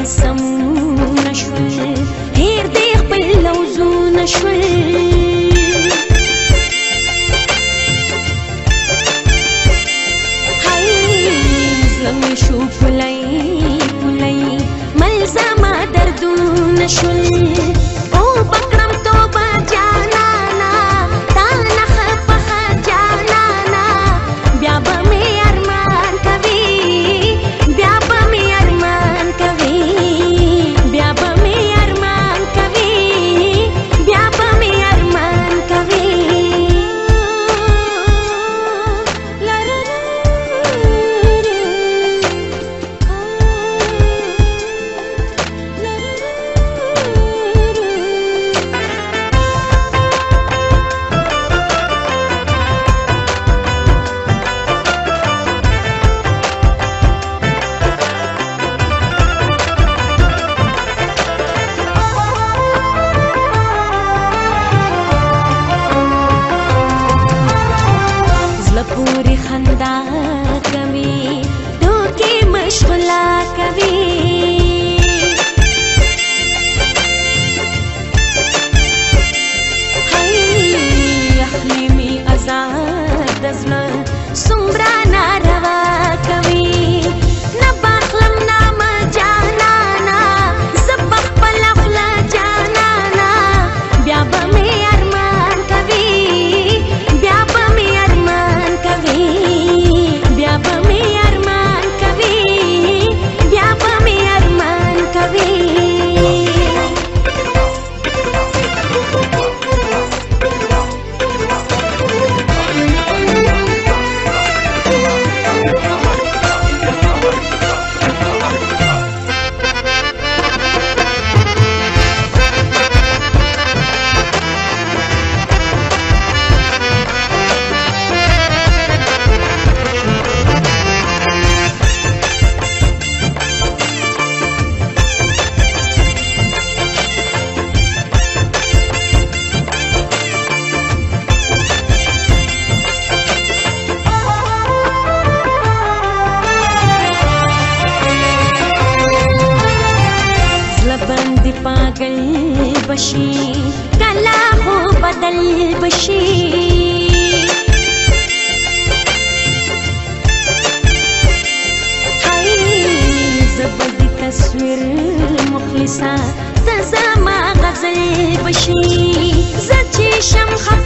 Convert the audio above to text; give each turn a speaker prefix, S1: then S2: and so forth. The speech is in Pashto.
S1: سمونه شول هیر دې خپل لوزونه شول زړه مې شو پلی پلی ملزمه دردونه شول او بکړم توبه جانانا تا نه ښه پخه جانانا بیا به مې ارمان کوي بیا به مې ارمان کوي بیا به مې ارمان کوي بیا به مې ارمان کوي پوری خندا کوي دوکي مشغولا کوي هاي اخلي مي آزاد د زړه څومره ناروا کوي نه باخلم نامه جانانا زه په خپله خوله جانانا بیا به مې ارمان کوي بیا به مې ارمان کوي بیا به مې ارمان کوي بیا به مې ارمان کوي بندی پاگل بشی کلا ہو بدل بشی ہائی زبردی تصویر مخلصہ تزما غزل بشی زچی شم